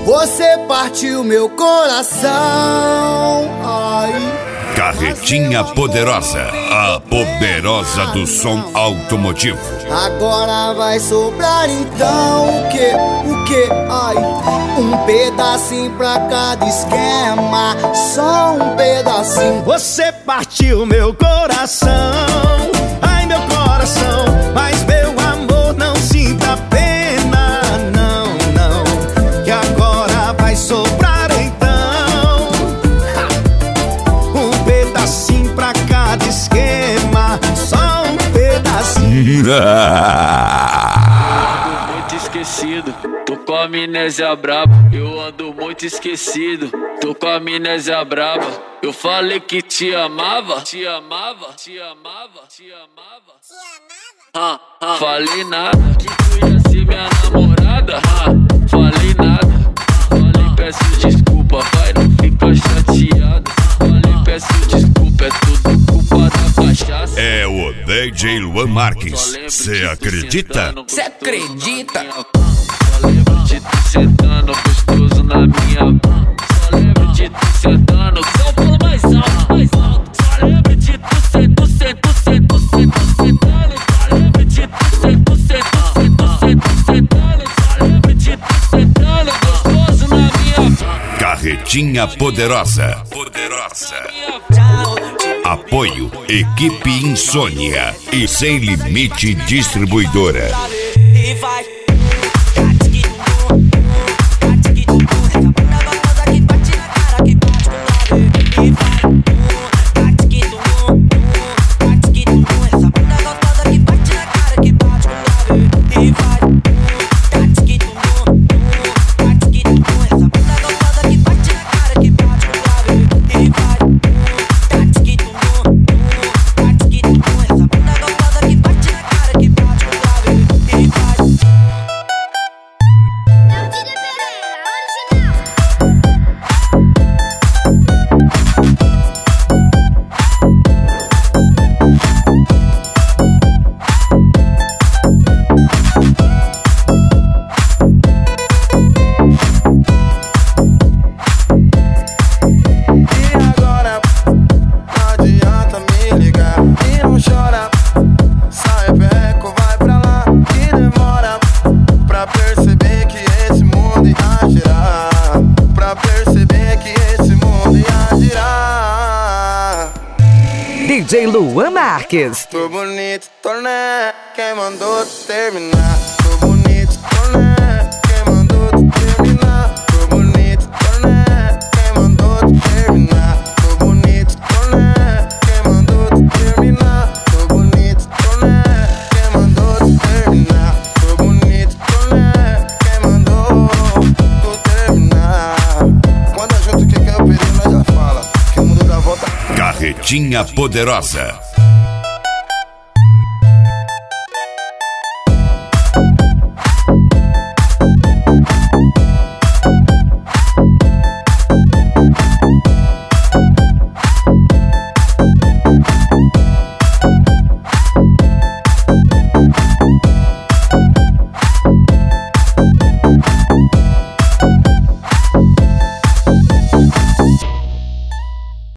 Você partiu meu coração. Ai. Carretinha Poderosa, a poderosa do som automotivo. Agora vai sobrar então o que? Ai, um pedacinho pra cada esquema, só um pedacinho. Você partiu meu coração, ai meu coração, mas meu amor não sinta pena, não, não, que agora vai sobrar então um pedacinho pra cada esquema, só um pedacinho. Ando muito esquecido, tô com a amnésia braba. Eu ando muito esquecido, tô com a amnésia braba. Eu falei que te amava, te amava, te amava, te amava, te amava. Falei nada, que tu ia ser minha namorada. Falei nada, falei peço desculpa, vai, não fica chateada. Falei peço desculpa, é tudo culpa da cachaça. É o DJ Luan Marques, cê acredita? Cê acredita? Só lembro de tu sentando gostoso na minha. Só lembro de tu sentando. Só fala mais alto, mais alto. Só lembro de tu sentando. Só lembro de tu sentando. Só lembro de tu sentando gostoso na minha. Carretinha Poderosa. Apoio Equipe Insônia e Sem Limite Distribuidora. E vai. DJ Luan Marques. Tô bonito, tô né, quem mandou terminar? Tô bonito, tô né, quem mandou terminar? Tô bonito, tô né, quem mandou terminar? Tô bonito, tô né, quem mandou terminar? Tô bonito, tô né, quem mandou terminar? Tô bonito, tô né, quem mandou terminar? Quando a gente que quer o perigo, nós já fala que o mundo dá volta. Carretinha Poderosa.